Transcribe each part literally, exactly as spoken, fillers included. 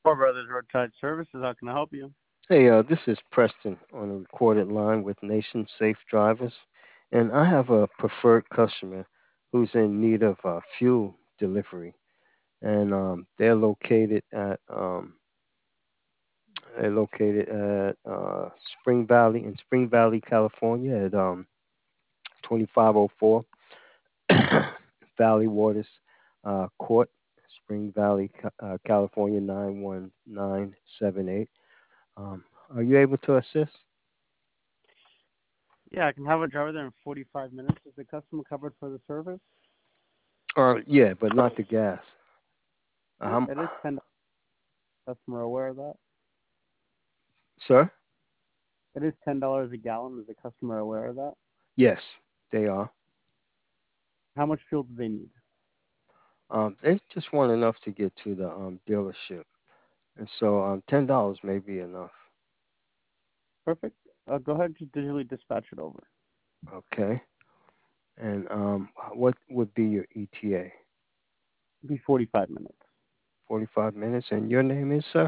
Four Brothers Roadside Services. How can I help you? Hey, uh, this is Preston on a recorded line with Nation Safe Drivers, and I have a preferred customer who's in need of uh, fuel delivery, and um, they're located at um, they're located at uh, Spring Valley in Spring Valley, California, at um, twenty-five oh four Valley Waters uh, Court, Spring Valley, Ca- uh, California nine one nine seven eight. Um, are you able to assist? Yeah, I can have a driver there in forty-five minutes. Is the customer covered for the service? Uh, yeah, but not the gas. Yeah, Um, it is ten dollars. Customer aware of that? sir? It is ten dollars a gallon. Is the customer aware of that? Yes, they are. How much fuel do they need? Um, they just want enough to get to the um, dealership, and so um, ten dollars may be enough. Perfect. Uh, go ahead and just digitally dispatch it over. Okay. And um, what would be your E T A? It'll be forty-five minutes. Forty-five minutes. And your name is, sir?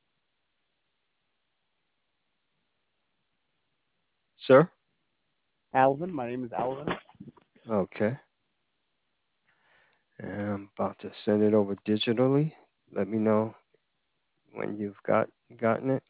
Sir? Alvin, my name is Alvin. Okay. And I'm about to send it over digitally. Let me know when you've got gotten it.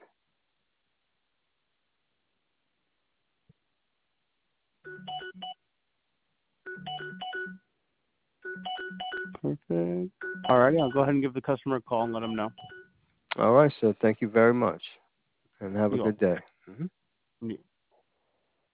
Perfect. Alrighty, I'll go ahead and give the customer a call and let them know. All right, sir. Thank you very much, and have a You good welcome. day. Mhm. Yeah.